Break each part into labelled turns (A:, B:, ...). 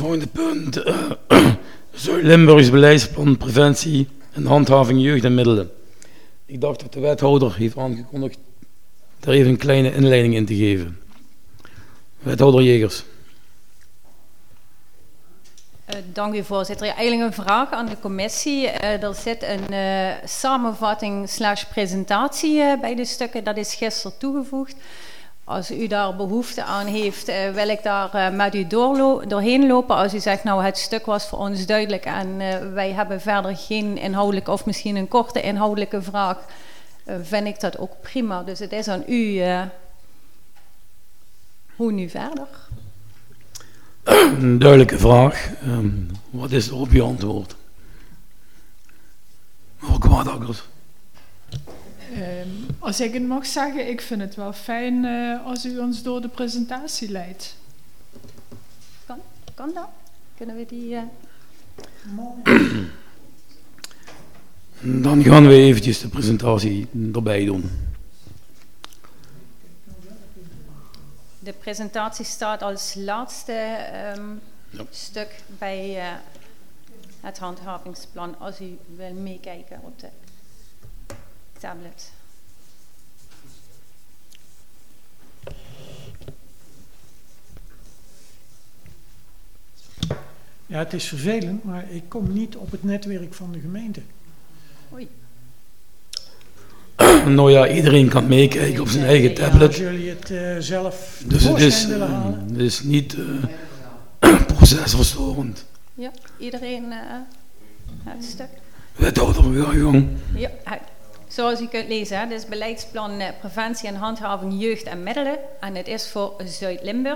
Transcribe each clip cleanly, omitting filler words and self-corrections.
A: Volgende punt. Zuid-Limburgs beleidsplan preventie en handhaving jeugd en middelen. Ik dacht dat de wethouder heeft aangekondigd daar even een kleine inleiding in te geven. Wethouder Jegers.
B: Dank u, voorzitter. Ja, eigenlijk een vraag aan de commissie. Er zit een samenvatting/presentatie bij de stukken. Dat is gisteren toegevoegd. Als u daar behoefte aan heeft, wil ik daar met u doorheen lopen. Als u zegt, nou het stuk was voor ons duidelijk en wij hebben verder geen inhoudelijke of misschien een korte inhoudelijke vraag, vind ik dat ook prima. Dus het is aan u, hoe nu verder?
A: Een duidelijke vraag. Wat is er op uw antwoord? Mevrouw Kwaadakkers.
C: Als ik het mag zeggen, ik vind het wel fijn als u ons door de presentatie leidt.
B: Kan dat? Kunnen we die...
A: Dan gaan we eventjes de presentatie erbij doen.
B: De presentatie staat als laatste stuk bij het handhavingsplan, als u wil meekijken op de tablet.
D: Ja, het is vervelend, maar ik kom niet op het netwerk van de gemeente.
B: Oei.
A: Nou ja, iedereen kan meekijken op zijn eigen tablet.
D: Als jullie het zelf
A: Dus
D: willen halen.
A: het is niet procesverstorend.
B: Ja, iedereen het stuk.
A: Wethouder, ja, jong.
B: Ja, zoals u kunt lezen, hè, dit is beleidsplan preventie en handhaving jeugd en middelen. En het is voor Zuid-Limburg.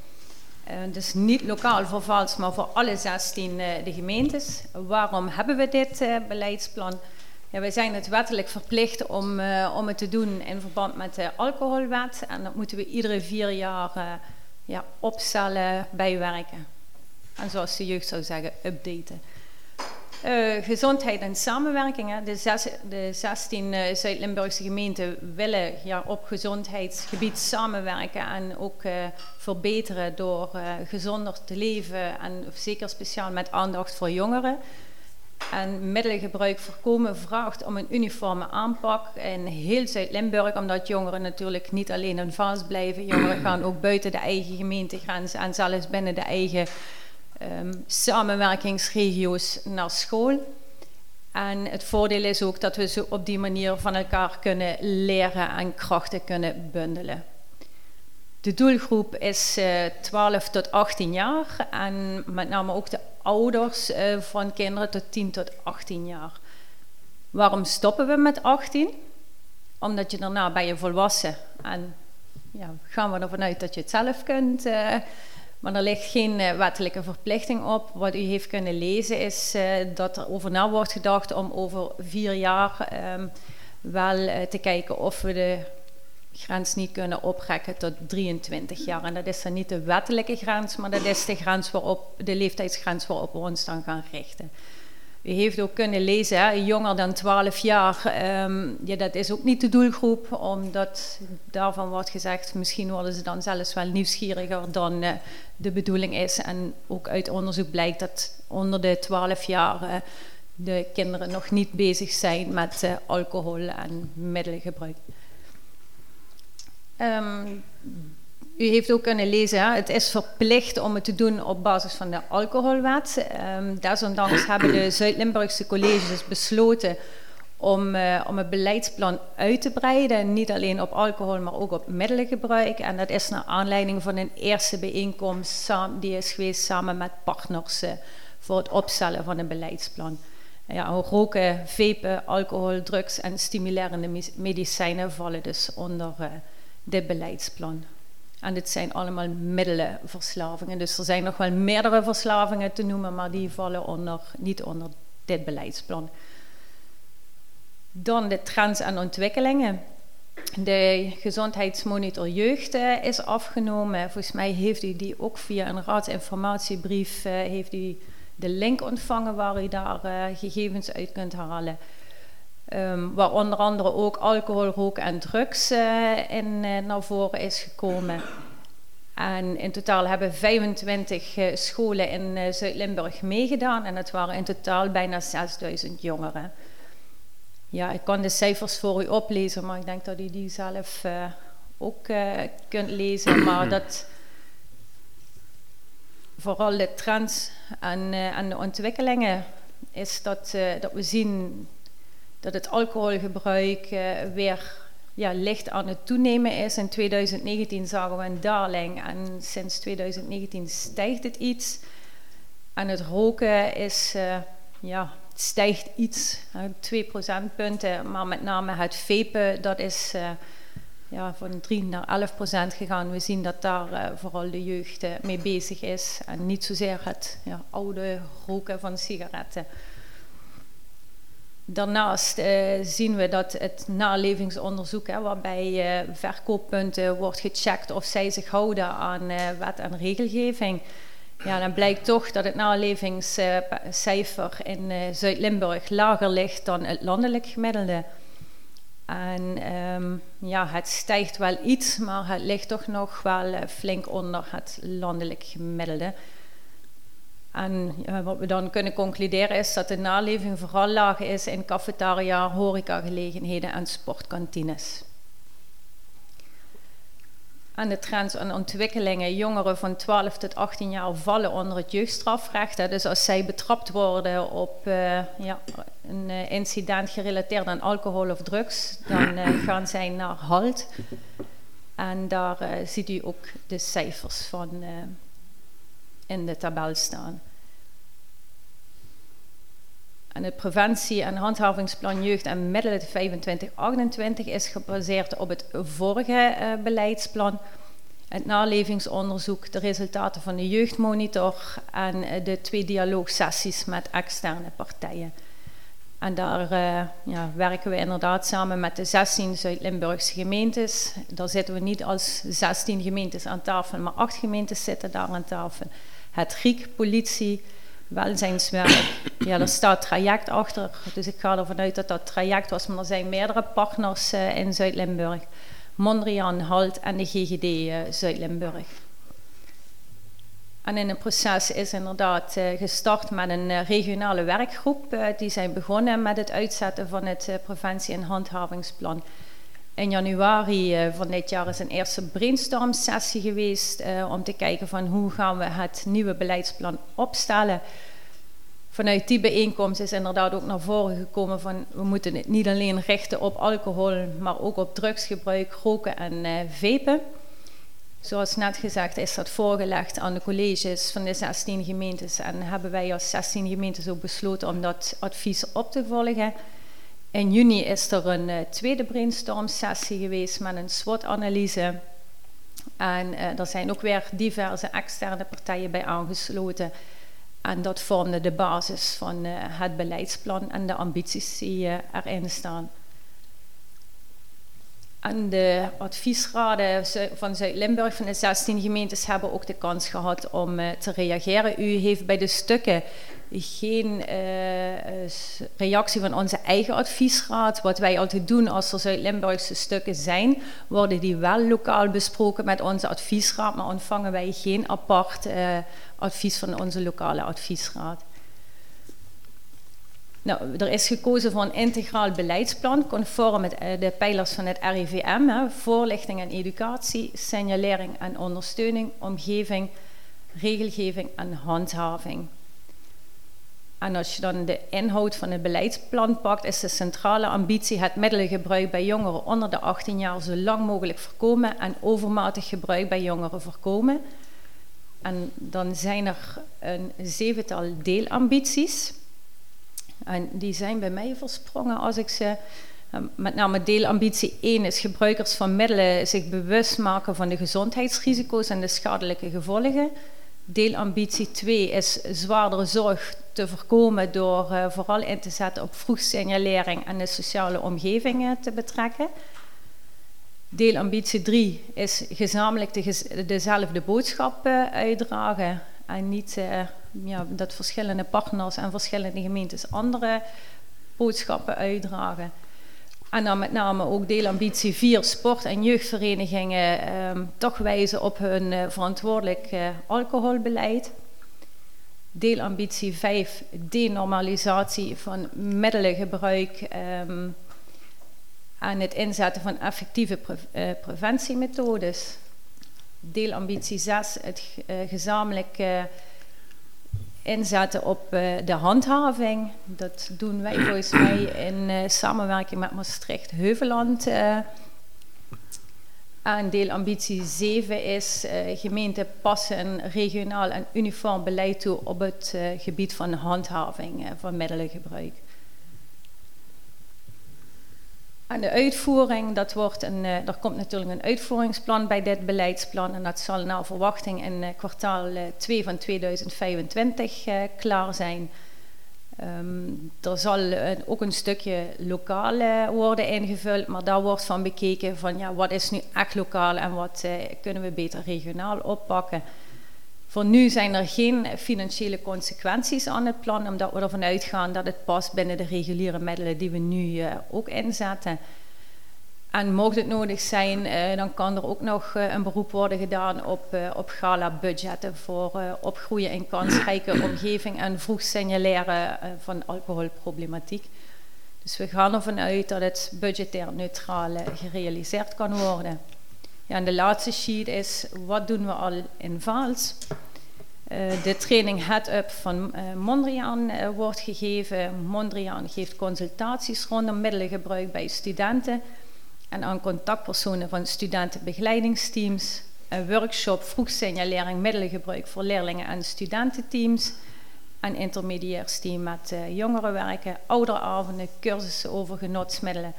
B: Dus niet lokaal voor Vaals, maar voor alle 16 de gemeentes. Waarom hebben we dit beleidsplan? Ja, wij zijn het wettelijk verplicht om het te doen in verband met de alcoholwet. En dat moeten we iedere 4 jaar opstellen, bijwerken. En zoals de jeugd zou zeggen, updaten. Gezondheid en samenwerking. Hè. De 16 Zuid-Limburgse gemeenten willen op gezondheidsgebied samenwerken en ook verbeteren door gezonder te leven en zeker speciaal met aandacht voor jongeren. En middelengebruik voorkomen vraagt om een uniforme aanpak in heel Zuid-Limburg, omdat jongeren natuurlijk niet alleen in Vaals blijven. Jongeren gaan ook buiten de eigen gemeentegrens en zelfs binnen de eigen samenwerkingsregio's naar school. En het voordeel is ook dat we zo op die manier van elkaar kunnen leren en krachten kunnen bundelen. De doelgroep is 12 tot 18 jaar en met name ook de ouders van kinderen tot 10 tot 18 jaar. Waarom stoppen we met 18? Omdat je daarna ben je volwassen en gaan we ervan uit dat je het zelf kunt. Maar er ligt geen wettelijke verplichting op. Wat u heeft kunnen lezen is dat er over na wordt gedacht om over 4 jaar wel te kijken of we de grens niet kunnen oprekken tot 23 jaar. En dat is dan niet de wettelijke grens, maar dat is de leeftijdsgrens waarop we ons dan gaan richten. U heeft ook kunnen lezen, hè, jonger dan 12 jaar, dat is ook niet de doelgroep, omdat daarvan wordt gezegd, misschien worden ze dan zelfs wel nieuwsgieriger dan de bedoeling is. En ook uit onderzoek blijkt dat onder de 12 jaar de kinderen nog niet bezig zijn met alcohol en middelengebruik. U heeft ook kunnen lezen, hè, het is verplicht om het te doen op basis van de alcoholwet. Desondanks hebben de Zuid-Limburgse colleges besloten om het beleidsplan uit te breiden. Niet alleen op alcohol, maar ook op middelengebruik. En dat is naar aanleiding van een eerste bijeenkomst die is geweest samen met partners voor het opstellen van een beleidsplan. Ja, roken, vapen, alcohol, drugs en stimulerende medicijnen vallen dus onder dit beleidsplan. En dit zijn allemaal middelenverslavingen. Dus er zijn nog wel meerdere verslavingen te noemen, maar die vallen niet onder dit beleidsplan. Dan de trends en ontwikkelingen. De gezondheidsmonitor jeugd is afgenomen. Volgens mij heeft u die ook via een raadsinformatiebrief heeft u de link ontvangen waar u daar gegevens uit kunt halen. Waar onder andere ook alcohol, roken en drugs naar voren is gekomen. En in totaal hebben 25 scholen in Zuid-Limburg meegedaan. En het waren in totaal bijna 6000 jongeren. Ja, ik kan de cijfers voor u oplezen, maar ik denk dat u die zelf ook kunt lezen. Maar dat vooral de trends en de ontwikkelingen is dat we zien dat het alcoholgebruik weer licht aan het toenemen is. In 2019 zagen we een daling en sinds 2019 stijgt het iets. En het roken is, het stijgt iets, 2 procentpunten, maar met name het vapen, dat is van 3 naar 11% gegaan. We zien dat daar vooral de jeugd mee bezig is en niet zozeer het oude roken van sigaretten. Daarnaast zien we dat het nalevingsonderzoek, waarbij verkooppunten wordt gecheckt of zij zich houden aan wet en regelgeving. Ja, dan blijkt toch dat het nalevingscijfer in Zuid-Limburg lager ligt dan het landelijk gemiddelde. En het stijgt wel iets, maar het ligt toch nog wel flink onder het landelijk gemiddelde. En wat we dan kunnen concluderen is dat de naleving vooral laag is in cafetaria, horecagelegenheden en sportkantines. En de trends en ontwikkelingen, jongeren van 12 tot 18 jaar vallen onder het jeugdstrafrecht. Dus als zij betrapt worden op een incident gerelateerd aan alcohol of drugs, dan gaan zij naar HALT. En daar ziet u ook de cijfers van in de tabel staan. En het preventie- en handhavingsplan jeugd en middelen 25-28 is gebaseerd op het vorige beleidsplan. Het nalevingsonderzoek, de resultaten van de jeugdmonitor en de 2 dialoogsessies met externe partijen. En daar werken we inderdaad samen met de 16 Zuid-Limburgse gemeentes. Daar zitten we niet als 16 gemeentes aan tafel, maar 8 gemeentes zitten daar aan tafel. Het RIEK, politie, welzijnswerk. Ja, er staat traject achter, dus ik ga ervan uit dat dat traject was, maar er zijn meerdere partners in Zuid-Limburg. Mondrian, HALT en de GGD Zuid-Limburg. En in het proces is inderdaad gestart met een regionale werkgroep. Die zijn begonnen met het uitzetten van het preventie- en handhavingsplan. In januari van dit jaar is een eerste brainstorm-sessie geweest om te kijken van hoe gaan we het nieuwe beleidsplan opstellen. Vanuit die bijeenkomst is inderdaad ook naar voren gekomen van we moeten het niet alleen richten op alcohol, maar ook op drugsgebruik, roken en vapen. Zoals net gezegd is dat voorgelegd aan de colleges van de 16 gemeentes en hebben wij als 16 gemeentes ook besloten om dat advies op te volgen. In juni is er een tweede brainstorm-sessie geweest met een SWOT-analyse. En er zijn ook weer diverse externe partijen bij aangesloten. En dat vormde de basis van het beleidsplan en de ambities die erin staan. En de adviesraden van Zuid-Limburg van de 16 gemeentes hebben ook de kans gehad om te reageren. U heeft bij de stukken geen reactie van onze eigen adviesraad. Wat wij altijd doen als er Zuid-Limburgse stukken zijn, worden die wel lokaal besproken met onze adviesraad, maar ontvangen wij geen apart advies van onze lokale adviesraad. Nou, er is gekozen voor een integraal beleidsplan, conform met de pijlers van het RIVM, voorlichting en educatie, signalering en ondersteuning, omgeving, regelgeving en handhaving. En als je dan de inhoud van het beleidsplan pakt, is de centrale ambitie het middelengebruik bij jongeren onder de 18 jaar zo lang mogelijk voorkomen en overmatig gebruik bij jongeren voorkomen. En dan zijn er een 7-tal deelambities. En die zijn bij mij versprongen als ik ze... Met name deelambitie 1 is gebruikers van middelen zich bewust maken van de gezondheidsrisico's en de schadelijke gevolgen. Deelambitie 2 is zwaardere zorg te voorkomen door vooral in te zetten op vroegsignalering en de sociale omgeving te betrekken. Deelambitie 3 is gezamenlijk dezelfde boodschap uitdragen en niet dat verschillende partners en verschillende gemeentes andere boodschappen uitdragen. En dan met name ook deelambitie 4, sport- en jeugdverenigingen toch wijzen op hun verantwoordelijk alcoholbeleid. Deelambitie 5, denormalisatie van middelengebruik en het inzetten van effectieve preventiemethodes. Deelambitie 6, het gezamenlijk inzetten op de handhaving. Dat doen wij volgens mij in samenwerking met Maastricht-Heuveland. En deelambitie 7 is gemeenten passen regionaal en uniform beleid toe op het gebied van handhaving van middelengebruik. En de uitvoering, er komt natuurlijk een uitvoeringsplan bij dit beleidsplan en dat zal naar verwachting in kwartaal 2 van 2025 klaar zijn. Er zal ook een stukje lokaal worden ingevuld, maar daar wordt van bekeken van ja, wat is nu echt lokaal en wat kunnen we beter regionaal oppakken. Voor nu zijn er geen financiële consequenties aan het plan, omdat we ervan uitgaan dat het past binnen de reguliere middelen die we nu ook inzetten. En mocht het nodig zijn, dan kan er ook nog een beroep worden gedaan op gala-budgetten voor opgroeien in kansrijke omgeving en vroeg signaleren van alcoholproblematiek. Dus we gaan ervan uit dat het budgetair neutraal gerealiseerd kan worden. Ja, en de laatste sheet is, wat doen we al in Vaals? De training Head-up van Mondriaan wordt gegeven. Mondriaan geeft consultaties rondom middelengebruik bij studenten en aan contactpersonen van studentenbegeleidingsteams. Een workshop vroegsignalering middelengebruik voor leerlingen en studententeams. Een intermediairsteam met jongerenwerken, ouderavonden, cursussen over genotsmiddelen.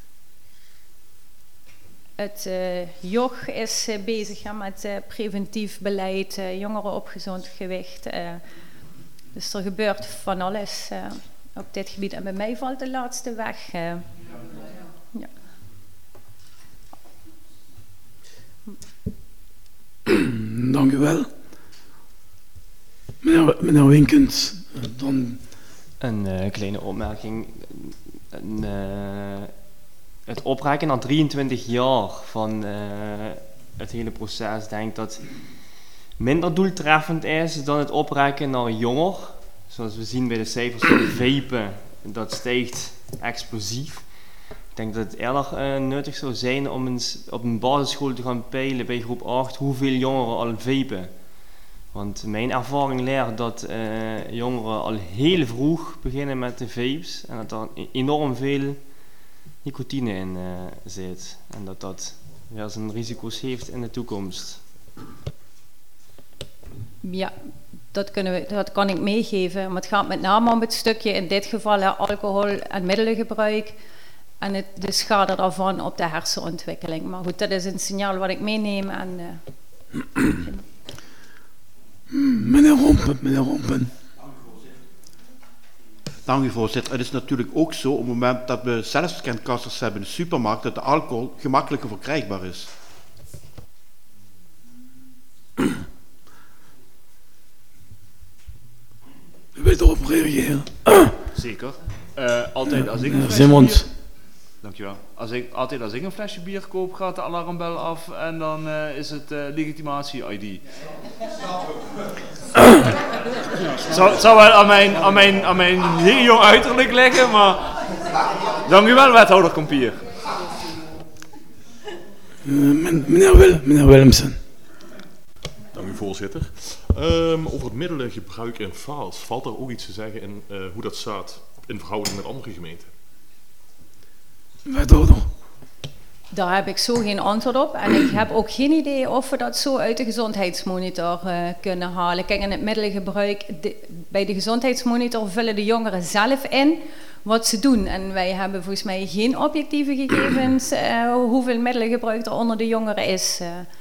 B: Het JOG is bezig met preventief beleid, jongeren op gezond gewicht. Dus er gebeurt van alles op dit gebied. En bij mij valt de laatste weg. Ja.
A: Dank u wel. Meneer Winkens, dan...
E: Een kleine opmerking. Het oprekken na 23 jaar van het hele proces, denk ik dat minder doeltreffend is dan het oprekken naar jonger. Zoals we zien bij de cijfers van vapen, dat stijgt explosief. Ik denk dat het eerder nuttig zou zijn om eens op een basisschool te gaan peilen bij groep 8 hoeveel jongeren al vapen. Want mijn ervaring leert dat jongeren al heel vroeg beginnen met de vapes en dat er enorm veel nicotine in zit. En dat dat weer zijn risico's heeft in de toekomst. Ja,
B: dat kan ik meegeven. Maar het gaat met name om het stukje, in dit geval alcohol en middelengebruik. En de schade daarvan op de hersenontwikkeling. Maar goed, dat is een signaal wat ik meeneem. En,
A: Meneer Rompen.
F: Dank u, voorzitter. Het is natuurlijk ook zo, op het moment dat we zelfscankassers hebben in de supermarkt, dat de alcohol gemakkelijker verkrijgbaar is.
A: U wilt erop reageren?
G: Zeker. Altijd als ik een flesje bier... Dankjewel. Altijd als ik een flesje bier koop, gaat de alarmbel af en dan is het legitimatie-ID. Het zou wel aan mijn heel jong uiterlijk liggen, maar... Dank u wel, wethouder Kompier.
A: Meneer Willemsen.
H: Dank u, voorzitter. Over het middelengebruik in Vaals, valt er ook iets te zeggen in hoe dat staat in verhouding met andere gemeenten?
A: Wethouder.
B: Daar heb ik zo geen antwoord op. En ik heb ook geen idee of we dat zo uit de gezondheidsmonitor kunnen halen. Kijk, in het middelengebruik, bij de gezondheidsmonitor vullen de jongeren zelf in wat ze doen. En wij hebben volgens mij geen objectieve gegevens hoeveel middelengebruik er onder de jongeren is.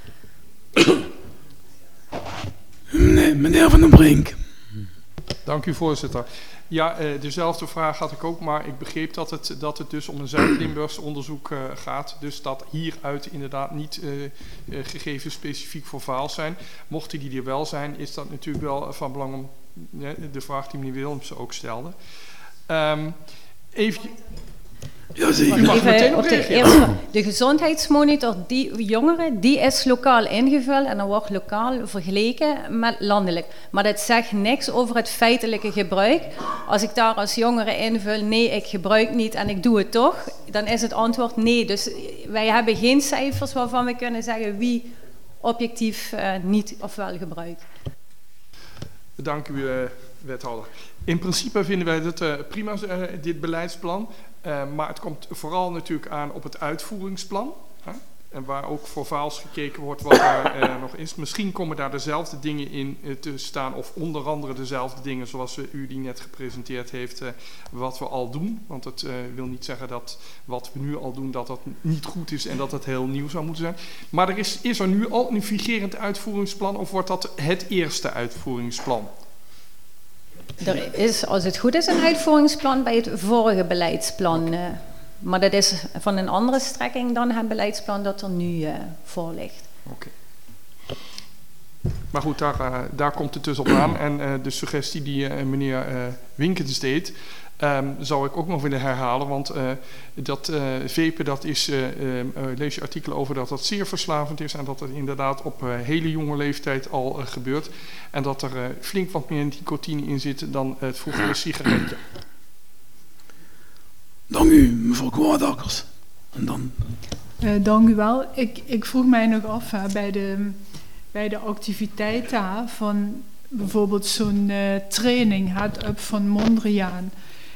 A: Meneer Van den Brink.
I: Dank u, voorzitter. Ja, dezelfde vraag had ik ook, maar ik begreep dat het dus om een Zuid-Limburgs onderzoek gaat. Dus dat hieruit inderdaad niet gegevens specifiek voor Vaals zijn. Mochten die er wel zijn, is dat natuurlijk wel van belang om de vraag die meneer Willemsen ook stelde.
A: Ja, zeker.
B: Even op de eerste, de gezondheidsmonitor, die jongeren, die is lokaal ingevuld en dan wordt lokaal vergeleken met landelijk. Maar dat zegt niks over het feitelijke gebruik. Als ik daar als jongere invul, nee, ik gebruik niet en ik doe het toch, dan is het antwoord nee. Dus wij hebben geen cijfers waarvan we kunnen zeggen wie objectief niet of wel gebruikt.
I: Dank u, wethouder. In principe vinden wij het prima, dit beleidsplan. Maar het komt vooral natuurlijk aan op het uitvoeringsplan. En waar ook voor vaals gekeken wordt wat er nog is. Misschien komen daar dezelfde dingen in te staan. Of onder andere dezelfde dingen zoals u die net gepresenteerd heeft. Wat we al doen. Want het wil niet zeggen dat wat we nu al doen dat dat niet goed is. En dat het heel nieuw zou moeten zijn. Maar is er nu al een vigerend uitvoeringsplan? Of wordt dat het eerste uitvoeringsplan?
B: Er is, als het goed is, een uitvoeringsplan bij het vorige beleidsplan. Maar dat is van een andere strekking dan het beleidsplan dat er nu voor ligt.
I: Oké. Maar goed, daar komt het dus op aan. En de suggestie die meneer Winkens deed, zou ik ook nog willen herhalen. Want dat vapen, dat is, lees je artikelen over dat dat zeer verslavend is. En dat het inderdaad op hele jonge leeftijd al gebeurt. En dat er flink wat meer nicotine in zit dan het vroegere sigaretje.
A: Dank u, mevrouw Kwaadakkers. En dan...
C: Dank u wel. Ik vroeg mij nog af bij de activiteiten van bijvoorbeeld zo'n training, Head Up van Mondriaan.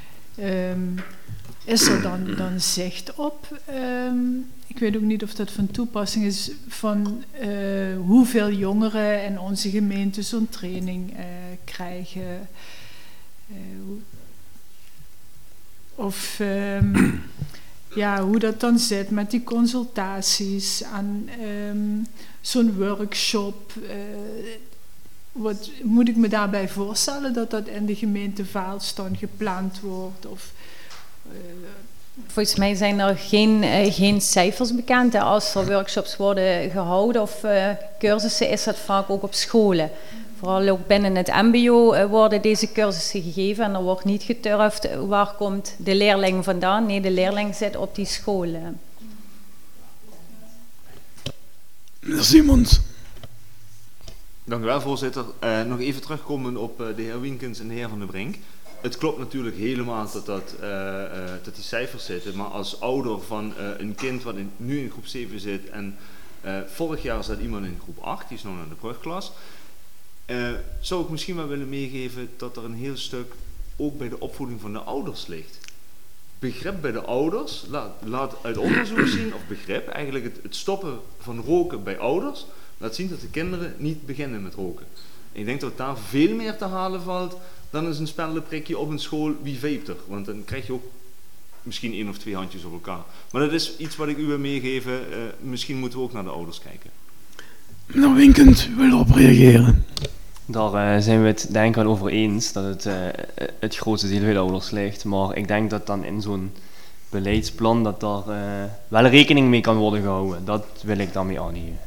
C: Is er dan zicht op? Ik weet ook niet of dat van toepassing is van hoeveel jongeren in onze gemeente zo'n training krijgen. Of hoe dat dan zit met die consultaties en zo'n workshop. Wat moet ik me daarbij voorstellen dat dat in de gemeente Vaals dan gepland wordt? Of,
B: volgens mij zijn er geen cijfers bekend. Als er workshops worden gehouden of cursussen, is dat vaak ook op scholen. Vooral ook binnen het mbo worden deze cursussen gegeven en er wordt niet geturfd waar komt de leerling vandaan. Nee, de leerling zit op die school.
A: Meneer Simons.
G: Dank u wel, voorzitter. Nog even terugkomen op de heer Winkens en de heer Van der Brink. Het klopt natuurlijk helemaal dat die cijfers zitten, maar als ouder van een kind wat nu in groep 7 zit en vorig jaar zat iemand in groep 8, die is nog naar de brugklas, zou ik misschien wel willen meegeven dat er een heel stuk ook bij de opvoeding van de ouders ligt. Begrip bij de ouders, laat uit onderzoek zien, of begrip, eigenlijk het stoppen van roken bij ouders, laat zien dat de kinderen niet beginnen met roken. En ik denk dat daar veel meer te halen valt dan is een speldenprikje op een school wie vape er. Want dan krijg je ook misschien 1 of 2 handjes op elkaar. Maar dat is iets wat ik u wil meegeven. Misschien moeten we ook naar de ouders kijken.
A: Meneer Winkens, u wil erop reageren.
E: Daar zijn we het denk ik wel over eens dat het grootste deel bij de ouders ligt. Maar ik denk dat dan in zo'n beleidsplan dat daar wel rekening mee kan worden gehouden. Dat wil ik daarmee aannemen.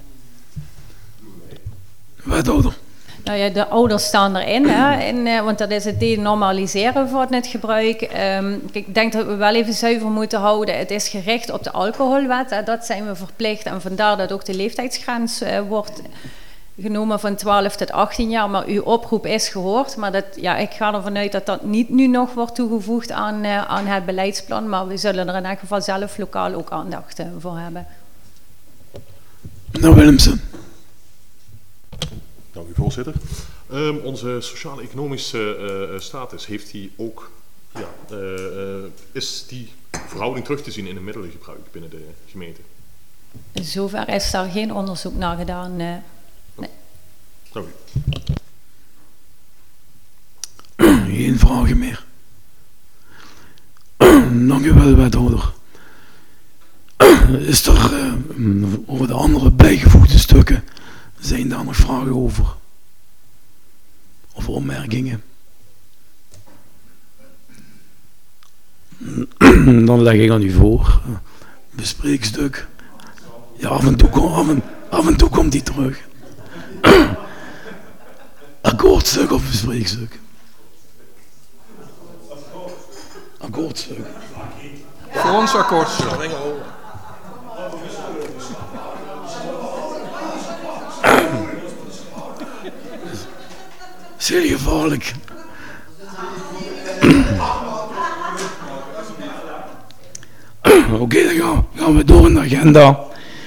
A: Wethouder.
B: Nou ja, de ouders staan erin, hè, want dat is het denormaliseren van het gebruik. Ik denk dat we wel even zuiver moeten houden. Het is gericht op de alcoholwet, hè, dat zijn we verplicht. En vandaar dat ook de leeftijdsgrens wordt genomen van 12 tot 18 jaar. Maar uw oproep is gehoord. Maar ik ga ervan uit dat dat niet nu nog wordt toegevoegd aan het beleidsplan. Maar we zullen er in elk geval zelf lokaal ook aandacht voor hebben.
A: Meneer Willemsen.
H: Dank u, voorzitter. Onze sociaal-economische status, heeft die ook, is die verhouding terug te zien in het middelengebruik binnen de gemeente?
B: In zover is daar geen onderzoek naar gedaan. Nee.
H: Dank u.
A: Geen vragen meer. Dank u wel, wethouder. Is er over de andere bijgevoegde stukken, zijn daar nog vragen over? Of opmerkingen? Dan leg ik aan u voor. Bespreekstuk. Ja, af en toe komt die terug. Akkoordstuk of bespreekstuk? Akkoordstuk.
I: Voor ons akkoord.
A: Zeer gevaarlijk. Oké, dan gaan we door in de agenda.